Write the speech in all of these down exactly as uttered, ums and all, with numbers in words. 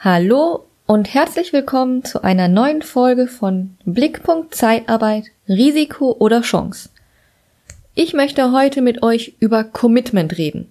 Hallo und herzlich willkommen zu einer neuen Folge von Blickpunkt Zeitarbeit, Risiko oder Chance. Ich möchte heute mit euch über Commitment reden.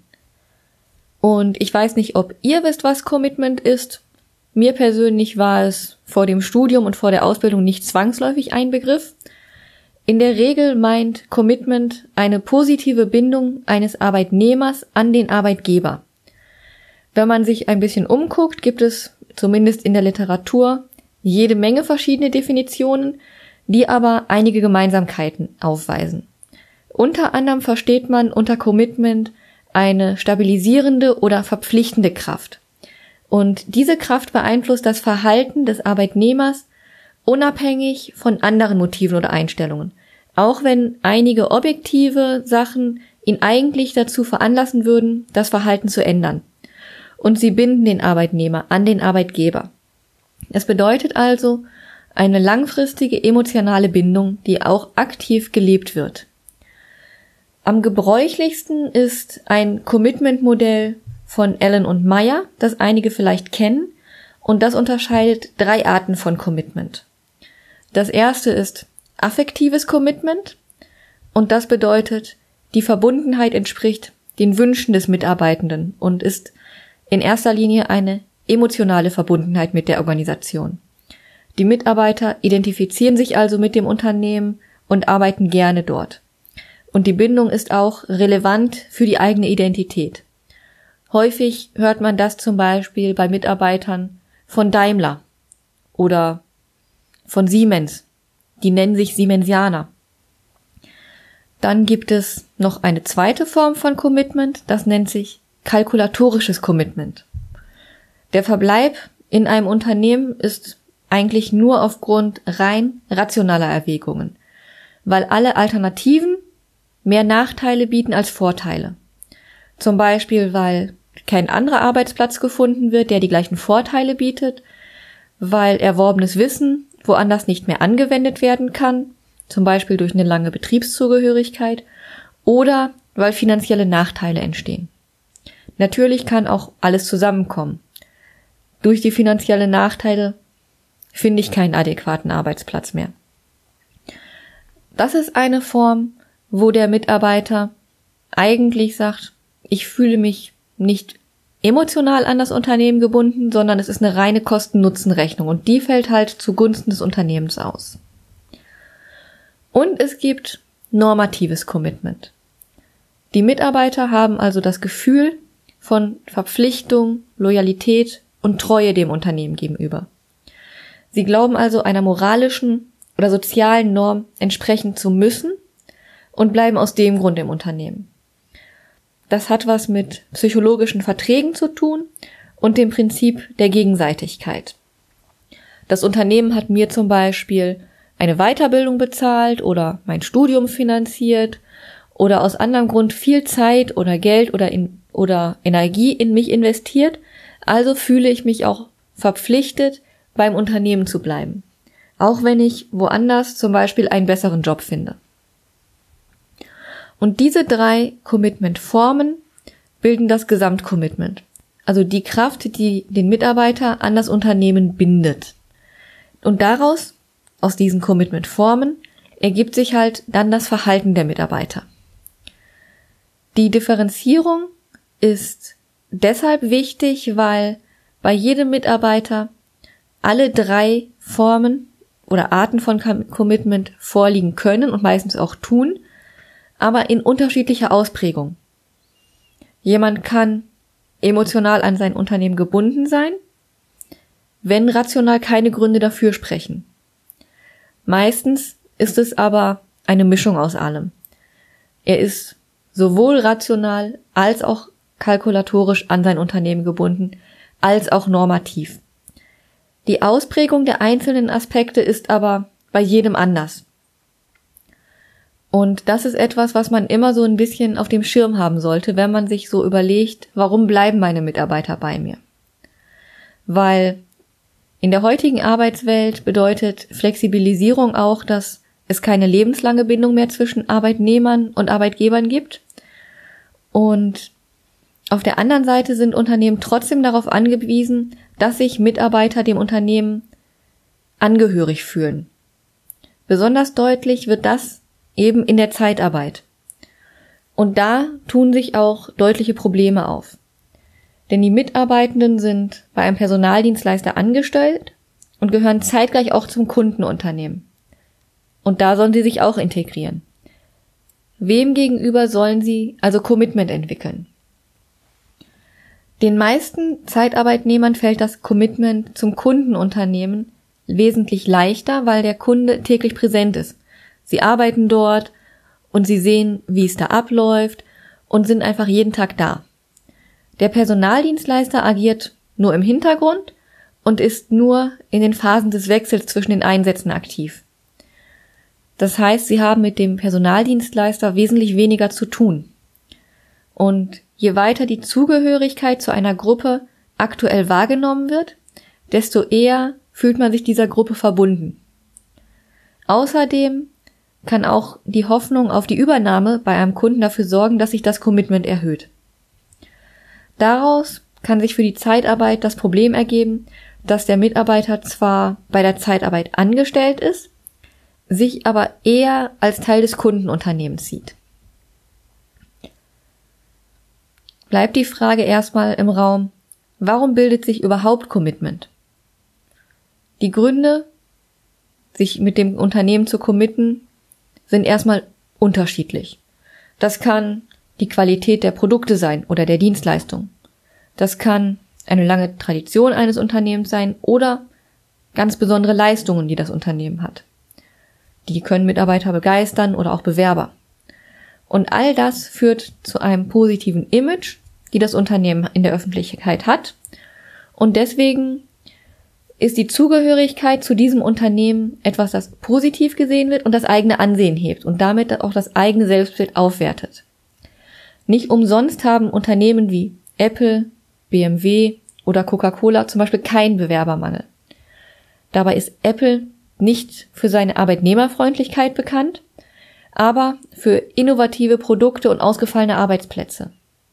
Und ich weiß nicht, ob ihr wisst, was Commitment ist. Mir persönlich war es vor dem Studium und vor der Ausbildung nicht zwangsläufig ein Begriff. In der Regel meint Commitment eine positive Bindung eines Arbeitnehmers an den Arbeitgeber. Wenn man sich ein bisschen umguckt, gibt es zumindest in der Literatur jede Menge verschiedene Definitionen, die aber einige Gemeinsamkeiten aufweisen. Unter anderem versteht man unter Commitment eine stabilisierende oder verpflichtende Kraft. Und diese Kraft beeinflusst das Verhalten des Arbeitnehmers unabhängig von anderen Motiven oder Einstellungen. Auch wenn einige objektive Sachen ihn eigentlich dazu veranlassen würden, das Verhalten zu ändern. Und sie binden den Arbeitnehmer an den Arbeitgeber. Es bedeutet also eine langfristige emotionale Bindung, die auch aktiv gelebt wird. Am gebräuchlichsten ist ein Commitment-Modell von Allen und Meyer, das einige vielleicht kennen, und das unterscheidet drei Arten von Commitment. Das erste ist affektives Commitment, und das bedeutet, die Verbundenheit entspricht den Wünschen des Mitarbeitenden und ist in erster Linie eine emotionale Verbundenheit mit der Organisation. Die Mitarbeiter identifizieren sich also mit dem Unternehmen und arbeiten gerne dort. Und die Bindung ist auch relevant für die eigene Identität. Häufig hört man das zum Beispiel bei Mitarbeitern von Daimler oder von Siemens. Die nennen sich Siemensianer. Dann gibt es noch eine zweite Form von Commitment, das nennt sich kalkulatorisches Commitment. Der Verbleib in einem Unternehmen ist eigentlich nur aufgrund rein rationaler Erwägungen, weil alle Alternativen mehr Nachteile bieten als Vorteile. Zum Beispiel, weil kein anderer Arbeitsplatz gefunden wird, der die gleichen Vorteile bietet, weil erworbenes Wissen woanders nicht mehr angewendet werden kann, zum Beispiel durch eine lange Betriebszugehörigkeit, oder weil finanzielle Nachteile entstehen. Natürlich kann auch alles zusammenkommen. Durch die finanziellen Nachteile finde ich keinen adäquaten Arbeitsplatz mehr. Das ist eine Form, wo der Mitarbeiter eigentlich sagt, ich fühle mich nicht emotional an das Unternehmen gebunden, sondern es ist eine reine Kosten-Nutzen-Rechnung und die fällt halt zugunsten des Unternehmens aus. Und es gibt normatives Commitment. Die Mitarbeiter haben also das Gefühl von Verpflichtung, Loyalität und Treue dem Unternehmen gegenüber. Sie glauben also einer moralischen oder sozialen Norm entsprechen zu müssen und bleiben aus dem Grund im Unternehmen. Das hat was mit psychologischen Verträgen zu tun und dem Prinzip der Gegenseitigkeit. Das Unternehmen hat mir zum Beispiel eine Weiterbildung bezahlt oder mein Studium finanziert oder aus anderem Grund viel Zeit oder Geld oder in, oder Energie in mich investiert, also fühle ich mich auch verpflichtet, beim Unternehmen zu bleiben, auch wenn ich woanders zum Beispiel einen besseren Job finde. Und diese drei Commitment-Formen bilden das Gesamtcommitment, also die Kraft, die den Mitarbeiter an das Unternehmen bindet. Und daraus, aus diesen Commitment-Formen, ergibt sich halt dann das Verhalten der Mitarbeiter. Die Differenzierung ist deshalb wichtig, weil bei jedem Mitarbeiter alle drei Formen oder Arten von Commitment vorliegen können und meistens auch tun, aber in unterschiedlicher Ausprägung. Jemand kann emotional an sein Unternehmen gebunden sein, wenn rational keine Gründe dafür sprechen. Meistens ist es aber eine Mischung aus allem. Er ist sowohl rational als auch kalkulatorisch an sein Unternehmen gebunden, als auch normativ. Die Ausprägung der einzelnen Aspekte ist aber bei jedem anders. Und das ist etwas, was man immer so ein bisschen auf dem Schirm haben sollte, wenn man sich so überlegt, warum bleiben meine Mitarbeiter bei mir? Weil in der heutigen Arbeitswelt bedeutet Flexibilisierung auch, dass es keine lebenslange Bindung mehr zwischen Arbeitnehmern und Arbeitgebern gibt. Und auf der anderen Seite sind Unternehmen trotzdem darauf angewiesen, dass sich Mitarbeiter dem Unternehmen angehörig fühlen. Besonders deutlich wird das eben in der Zeitarbeit. Und da tun sich auch deutliche Probleme auf. Denn die Mitarbeitenden sind bei einem Personaldienstleister angestellt und gehören zeitgleich auch zum Kundenunternehmen. Und da sollen sie sich auch integrieren. Wem gegenüber sollen sie also Commitment entwickeln? Den meisten Zeitarbeitnehmern fällt das Commitment zum Kundenunternehmen wesentlich leichter, weil der Kunde täglich präsent ist. Sie arbeiten dort und sie sehen, wie es da abläuft und sind einfach jeden Tag da. Der Personaldienstleister agiert nur im Hintergrund und ist nur in den Phasen des Wechsels zwischen den Einsätzen aktiv. Das heißt, sie haben mit dem Personaldienstleister wesentlich weniger zu tun. Und je weiter die Zugehörigkeit zu einer Gruppe aktuell wahrgenommen wird, desto eher fühlt man sich dieser Gruppe verbunden. Außerdem kann auch die Hoffnung auf die Übernahme bei einem Kunden dafür sorgen, dass sich das Commitment erhöht. Daraus kann sich für die Zeitarbeit das Problem ergeben, dass der Mitarbeiter zwar bei der Zeitarbeit angestellt ist, sich aber eher als Teil des Kundenunternehmens sieht. Bleibt die Frage erstmal im Raum, warum bildet sich überhaupt Commitment? Die Gründe, sich mit dem Unternehmen zu committen, sind erstmal unterschiedlich. Das kann die Qualität der Produkte sein oder der Dienstleistung. Das kann eine lange Tradition eines Unternehmens sein oder ganz besondere Leistungen, die das Unternehmen hat. Die können Mitarbeiter begeistern oder auch Bewerber. Und all das führt zu einem positiven Image, die das Unternehmen in der Öffentlichkeit hat. Und deswegen ist die Zugehörigkeit zu diesem Unternehmen etwas, das positiv gesehen wird und das eigene Ansehen hebt und damit auch das eigene Selbstbild aufwertet. Nicht umsonst haben Unternehmen wie Apple, B M W oder Coca-Cola zum Beispiel keinen Bewerbermangel. Dabei ist Apple nicht für seine Arbeitnehmerfreundlichkeit bekannt, aber für innovative Produkte und ausgefallene Arbeitsplätze.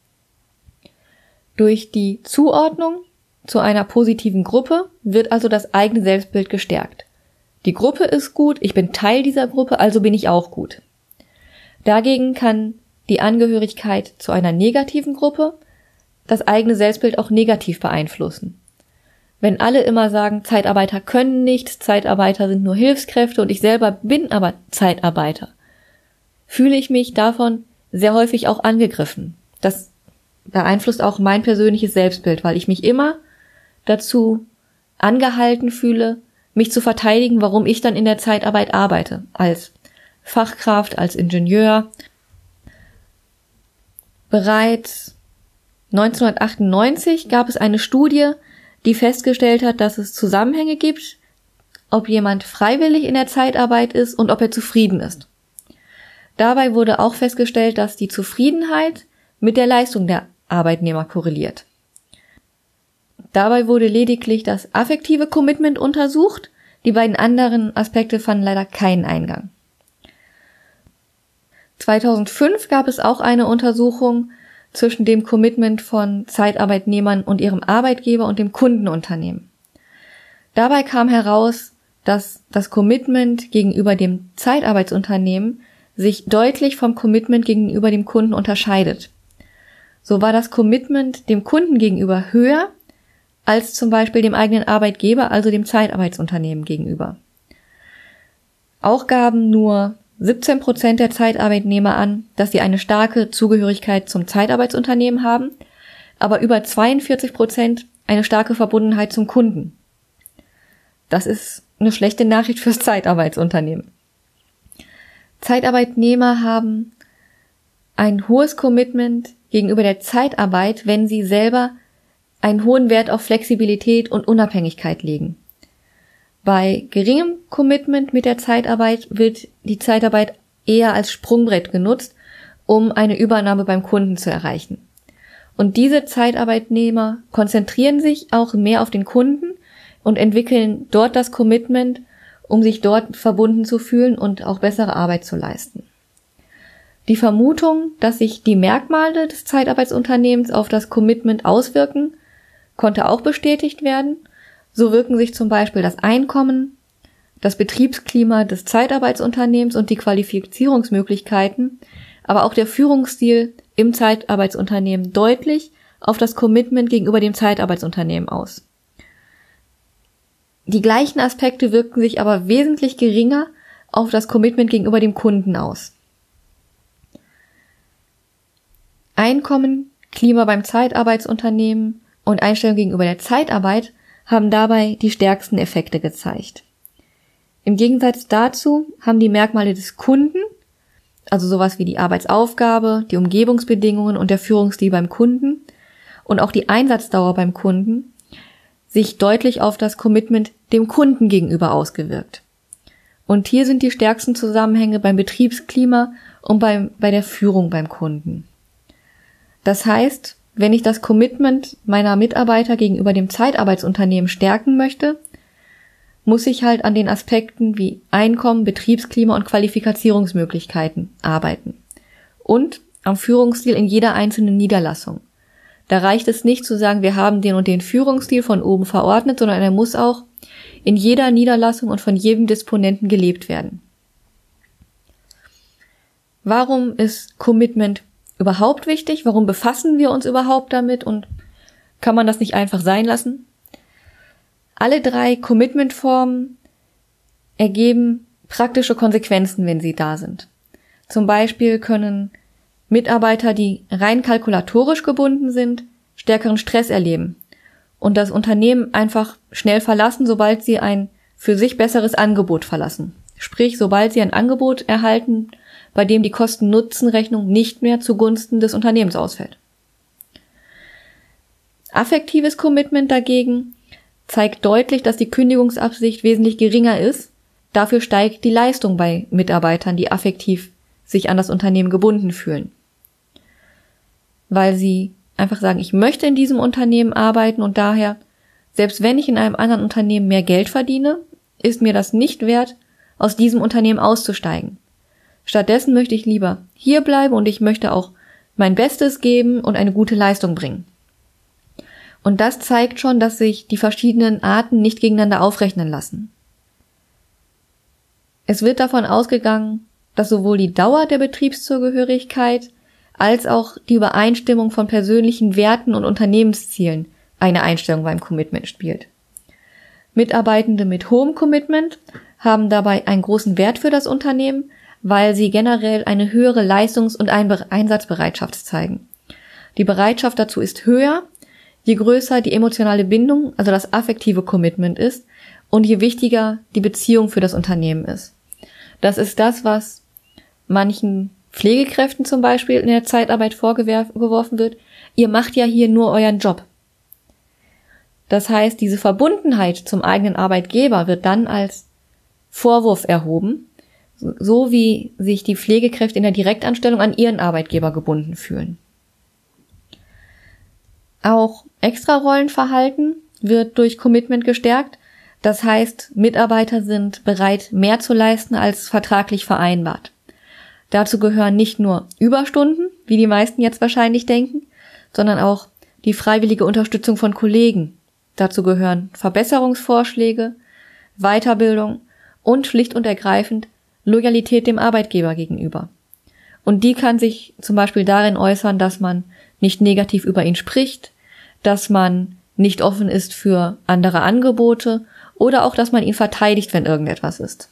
Durch die Zuordnung zu einer positiven Gruppe wird also das eigene Selbstbild gestärkt. Die Gruppe ist gut, ich bin Teil dieser Gruppe, also bin ich auch gut. Dagegen kann die Angehörigkeit zu einer negativen Gruppe das eigene Selbstbild auch negativ beeinflussen. Wenn alle immer sagen, Zeitarbeiter können nichts, Zeitarbeiter sind nur Hilfskräfte und ich selber bin aber Zeitarbeiter, fühle ich mich davon sehr häufig auch angegriffen. Das beeinflusst auch mein persönliches Selbstbild, weil ich mich immer dazu angehalten fühle, mich zu verteidigen, warum ich dann in der Zeitarbeit arbeite, als Fachkraft, als Ingenieur. Bereits neunzehnhundertachtundneunzig gab es eine Studie, die festgestellt hat, dass es Zusammenhänge gibt, ob jemand freiwillig in der Zeitarbeit ist und ob er zufrieden ist. Dabei wurde auch festgestellt, dass die Zufriedenheit mit der Leistung der Arbeitnehmer korreliert. Dabei wurde lediglich das affektive Commitment untersucht, die beiden anderen Aspekte fanden leider keinen Eingang. zweitausendfünf gab es auch eine Untersuchung zwischen dem Commitment von Zeitarbeitnehmern und ihrem Arbeitgeber und dem Kundenunternehmen. Dabei kam heraus, dass das Commitment gegenüber dem Zeitarbeitsunternehmen sich deutlich vom Commitment gegenüber dem Kunden unterscheidet. So war das Commitment dem Kunden gegenüber höher als zum Beispiel dem eigenen Arbeitgeber, also dem Zeitarbeitsunternehmen gegenüber. Auch gaben nur siebzehn Prozent der Zeitarbeitnehmer an, dass sie eine starke Zugehörigkeit zum Zeitarbeitsunternehmen haben, aber über zweiundvierzig Prozent eine starke Verbundenheit zum Kunden. Das ist eine schlechte Nachricht fürs Zeitarbeitsunternehmen. Zeitarbeitnehmer haben ein hohes Commitment gegenüber der Zeitarbeit, wenn sie selber einen hohen Wert auf Flexibilität und Unabhängigkeit legen. Bei geringem Commitment mit der Zeitarbeit wird die Zeitarbeit eher als Sprungbrett genutzt, um eine Übernahme beim Kunden zu erreichen. Und diese Zeitarbeitnehmer konzentrieren sich auch mehr auf den Kunden und entwickeln dort das Commitment, um sich dort verbunden zu fühlen und auch bessere Arbeit zu leisten. Die Vermutung, dass sich die Merkmale des Zeitarbeitsunternehmens auf das Commitment auswirken, konnte auch bestätigt werden. So wirken sich zum Beispiel das Einkommen, das Betriebsklima des Zeitarbeitsunternehmens und die Qualifizierungsmöglichkeiten, aber auch der Führungsstil im Zeitarbeitsunternehmen deutlich auf das Commitment gegenüber dem Zeitarbeitsunternehmen aus. Die gleichen Aspekte wirken sich aber wesentlich geringer auf das Commitment gegenüber dem Kunden aus. Einkommen, Klima beim Zeitarbeitsunternehmen und Einstellung gegenüber der Zeitarbeit haben dabei die stärksten Effekte gezeigt. Im Gegensatz dazu haben die Merkmale des Kunden, also sowas wie die Arbeitsaufgabe, die Umgebungsbedingungen und der Führungsstil beim Kunden und auch die Einsatzdauer beim Kunden, sich deutlich auf das Commitment dem Kunden gegenüber ausgewirkt. Und hier sind die stärksten Zusammenhänge beim Betriebsklima und beim, bei der Führung beim Kunden. Das heißt, wenn ich das Commitment meiner Mitarbeiter gegenüber dem Zeitarbeitsunternehmen stärken möchte, muss ich halt an den Aspekten wie Einkommen, Betriebsklima und Qualifikationsmöglichkeiten arbeiten. Und am Führungsstil in jeder einzelnen Niederlassung. Da reicht es nicht zu sagen, wir haben den und den Führungsstil von oben verordnet, sondern er muss auch in jeder Niederlassung und von jedem Disponenten gelebt werden. Warum ist Commitment überhaupt wichtig? Warum befassen wir uns überhaupt damit und kann man das nicht einfach sein lassen? Alle drei Commitment-Formen ergeben praktische Konsequenzen, wenn sie da sind. Zum Beispiel können Mitarbeiter, die rein kalkulatorisch gebunden sind, stärkeren Stress erleben und das Unternehmen einfach schnell verlassen, sobald sie ein für sich besseres Angebot verlassen. Sprich, sobald sie ein Angebot erhalten, bei dem die Kosten-Nutzen-Rechnung nicht mehr zugunsten des Unternehmens ausfällt. Affektives Commitment dagegen zeigt deutlich, dass die Kündigungsabsicht wesentlich geringer ist. Dafür steigt die Leistung bei Mitarbeitern, die affektiv sich an das Unternehmen gebunden fühlen. Weil sie einfach sagen, ich möchte in diesem Unternehmen arbeiten und daher, selbst wenn ich in einem anderen Unternehmen mehr Geld verdiene, ist mir das nicht wert, aus diesem Unternehmen auszusteigen. Stattdessen möchte ich lieber hier bleiben und ich möchte auch mein Bestes geben und eine gute Leistung bringen. Und das zeigt schon, dass sich die verschiedenen Arten nicht gegeneinander aufrechnen lassen. Es wird davon ausgegangen, dass sowohl die Dauer der Betriebszugehörigkeit als auch die Übereinstimmung von persönlichen Werten und Unternehmenszielen eine Einstellung beim Commitment spielt. Mitarbeitende mit hohem Commitment haben dabei einen großen Wert für das Unternehmen, weil sie generell eine höhere Leistungs- und Einsatzbereitschaft zeigen. Die Bereitschaft dazu ist höher, je größer die emotionale Bindung, also das affektive Commitment ist und je wichtiger die Beziehung für das Unternehmen ist. Das ist das, was manchen Pflegekräften zum Beispiel in der Zeitarbeit vorgeworfen wird. Ihr macht ja hier nur euren Job. Das heißt, diese Verbundenheit zum eigenen Arbeitgeber wird dann als Vorwurf erhoben, so wie sich die Pflegekräfte in der Direktanstellung an ihren Arbeitgeber gebunden fühlen. Auch Extrarollenverhalten wird durch Commitment gestärkt. Das heißt, Mitarbeiter sind bereit, mehr zu leisten als vertraglich vereinbart. Dazu gehören nicht nur Überstunden, wie die meisten jetzt wahrscheinlich denken, sondern auch die freiwillige Unterstützung von Kollegen. Dazu gehören Verbesserungsvorschläge, Weiterbildung und schlicht und ergreifend Loyalität dem Arbeitgeber gegenüber. Und die kann sich zum Beispiel darin äußern, dass man nicht negativ über ihn spricht, dass man nicht offen ist für andere Angebote oder auch, dass man ihn verteidigt, wenn irgendetwas ist.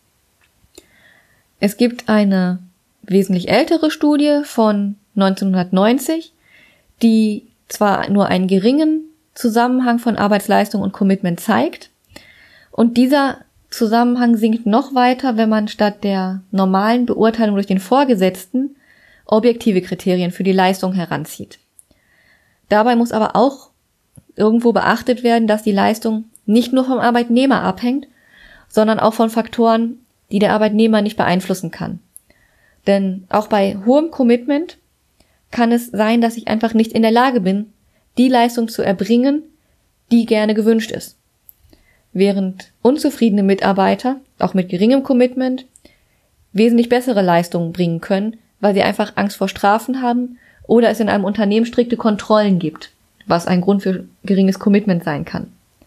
Es gibt eine wesentlich ältere Studie von neunzehnhundertneunzig, die zwar nur einen geringen Zusammenhang von Arbeitsleistung und Commitment zeigt, und dieser Zusammenhang sinkt noch weiter, wenn man statt der normalen Beurteilung durch den Vorgesetzten objektive Kriterien für die Leistung heranzieht. Dabei muss aber auch irgendwo beachtet werden, dass die Leistung nicht nur vom Arbeitnehmer abhängt, sondern auch von Faktoren, die der Arbeitnehmer nicht beeinflussen kann. Denn auch bei hohem Commitment kann es sein, dass ich einfach nicht in der Lage bin, die Leistung zu erbringen, die gerne gewünscht ist. Während unzufriedene Mitarbeiter, auch mit geringem Commitment, wesentlich bessere Leistungen bringen können, weil sie einfach Angst vor Strafen haben oder es in einem Unternehmen strikte Kontrollen gibt, was ein Grund für geringes Commitment sein kann.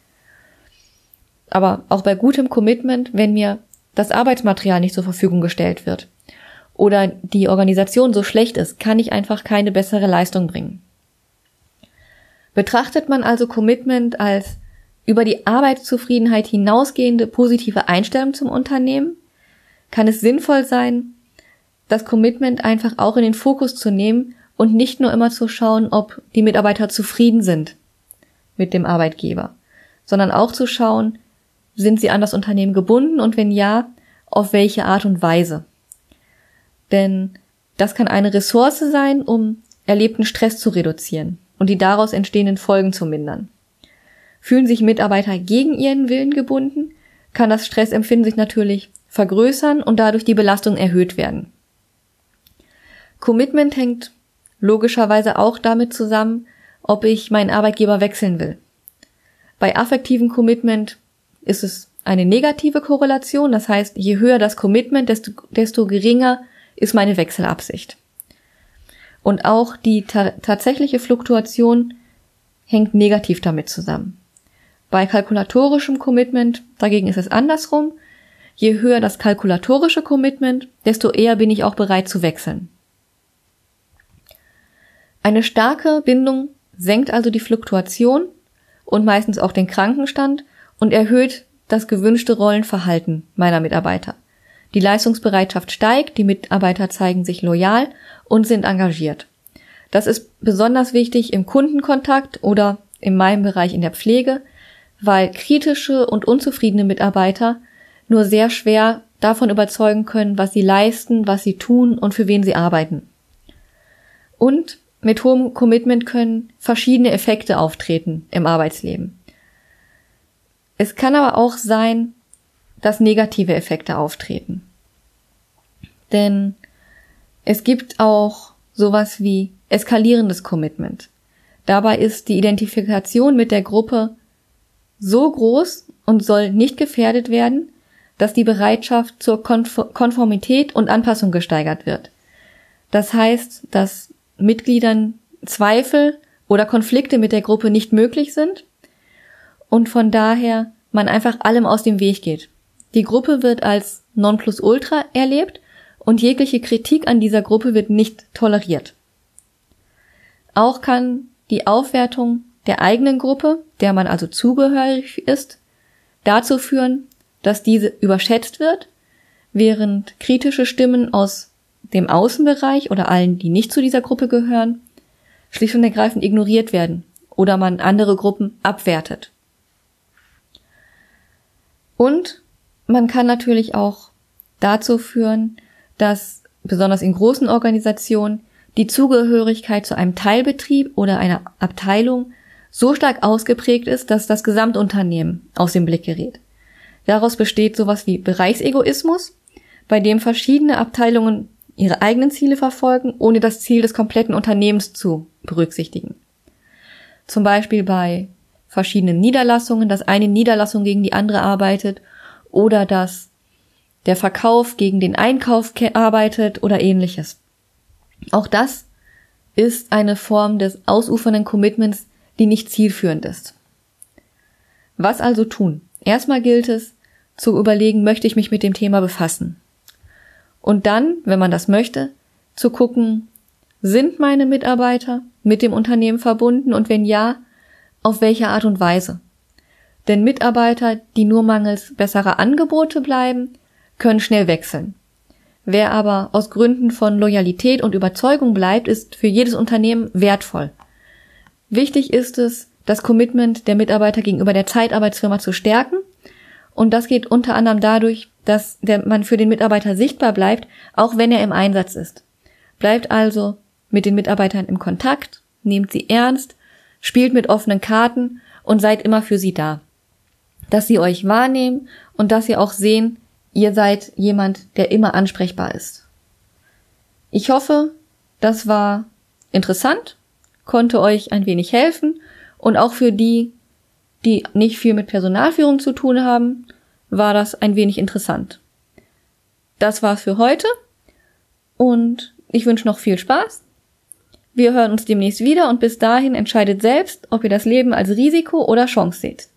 Aber auch bei gutem Commitment, wenn mir das Arbeitsmaterial nicht zur Verfügung gestellt wird oder die Organisation so schlecht ist, kann ich einfach keine bessere Leistung bringen. Betrachtet man also Commitment als über die Arbeitszufriedenheit hinausgehende positive Einstellung zum Unternehmen, kann es sinnvoll sein, das Commitment einfach auch in den Fokus zu nehmen und nicht nur immer zu schauen, ob die Mitarbeiter zufrieden sind mit dem Arbeitgeber, sondern auch zu schauen, sind sie an das Unternehmen gebunden und wenn ja, auf welche Art und Weise. Denn das kann eine Ressource sein, um erlebten Stress zu reduzieren und die daraus entstehenden Folgen zu mindern. Fühlen sich Mitarbeiter gegen ihren Willen gebunden, kann das Stressempfinden sich natürlich vergrößern und dadurch die Belastung erhöht werden. Commitment hängt logischerweise auch damit zusammen, ob ich meinen Arbeitgeber wechseln will. Bei affektivem Commitment ist es eine negative Korrelation, das heißt, je höher das Commitment, desto, desto geringer ist meine Wechselabsicht. Und auch die ta- tatsächliche Fluktuation hängt negativ damit zusammen. Bei kalkulatorischem Commitment dagegen ist es andersrum. Je höher das kalkulatorische Commitment, desto eher bin ich auch bereit zu wechseln. Eine starke Bindung senkt also die Fluktuation und meistens auch den Krankenstand und erhöht das gewünschte Rollenverhalten meiner Mitarbeiter. Die Leistungsbereitschaft steigt, die Mitarbeiter zeigen sich loyal und sind engagiert. Das ist besonders wichtig im Kundenkontakt oder in meinem Bereich in der Pflege, weil kritische und unzufriedene Mitarbeiter nur sehr schwer davon überzeugen können, was sie leisten, was sie tun und für wen sie arbeiten. Und mit hohem Commitment können verschiedene Effekte auftreten im Arbeitsleben. Es kann aber auch sein, dass negative Effekte auftreten. Denn es gibt auch sowas wie eskalierendes Commitment. Dabei ist die Identifikation mit der Gruppe so groß und soll nicht gefährdet werden, dass die Bereitschaft zur Konformität und Anpassung gesteigert wird. Das heißt, dass Mitgliedern Zweifel oder Konflikte mit der Gruppe nicht möglich sind und von daher man einfach allem aus dem Weg geht. Die Gruppe wird als Nonplusultra erlebt und jegliche Kritik an dieser Gruppe wird nicht toleriert. Auch kann die Aufwertung der eigenen Gruppe, der man also zugehörig ist, dazu führen, dass diese überschätzt wird, während kritische Stimmen aus dem Außenbereich oder allen, die nicht zu dieser Gruppe gehören, schlicht und ergreifend ignoriert werden oder man andere Gruppen abwertet. Und man kann natürlich auch dazu führen, dass besonders in großen Organisationen die Zugehörigkeit zu einem Teilbetrieb oder einer Abteilung so stark ausgeprägt ist, dass das Gesamtunternehmen aus dem Blick gerät. Daraus besteht sowas wie Bereichsegoismus, bei dem verschiedene Abteilungen ihre eigenen Ziele verfolgen, ohne das Ziel des kompletten Unternehmens zu berücksichtigen. Zum Beispiel bei verschiedenen Niederlassungen, dass eine Niederlassung gegen die andere arbeitet oder dass der Verkauf gegen den Einkauf arbeitet oder ähnliches. Auch das ist eine Form des ausufernden Commitments, die nicht zielführend ist. Was also tun? Erstmal gilt es, zu überlegen, möchte ich mich mit dem Thema befassen? Und dann, wenn man das möchte, zu gucken, sind meine Mitarbeiter mit dem Unternehmen verbunden und wenn ja, auf welche Art und Weise? Denn Mitarbeiter, die nur mangels besserer Angebote bleiben, können schnell wechseln. Wer aber aus Gründen von Loyalität und Überzeugung bleibt, ist für jedes Unternehmen wertvoll. Wichtig ist es, das Commitment der Mitarbeiter gegenüber der Zeitarbeitsfirma zu stärken. Und das geht unter anderem dadurch, dass der, man für den Mitarbeiter sichtbar bleibt, auch wenn er im Einsatz ist. Bleibt also mit den Mitarbeitern im Kontakt, nehmt sie ernst, spielt mit offenen Karten und seid immer für sie da. Dass sie euch wahrnehmen und dass sie auch sehen, ihr seid jemand, der immer ansprechbar ist. Ich hoffe, das war interessant, konnte euch ein wenig helfen und auch für die, die nicht viel mit Personalführung zu tun haben, war das ein wenig interessant. Das war's für heute und ich wünsche noch viel Spaß Wir hören uns demnächst wieder und bis dahin entscheidet selbst, ob ihr das Leben als Risiko oder Chance seht.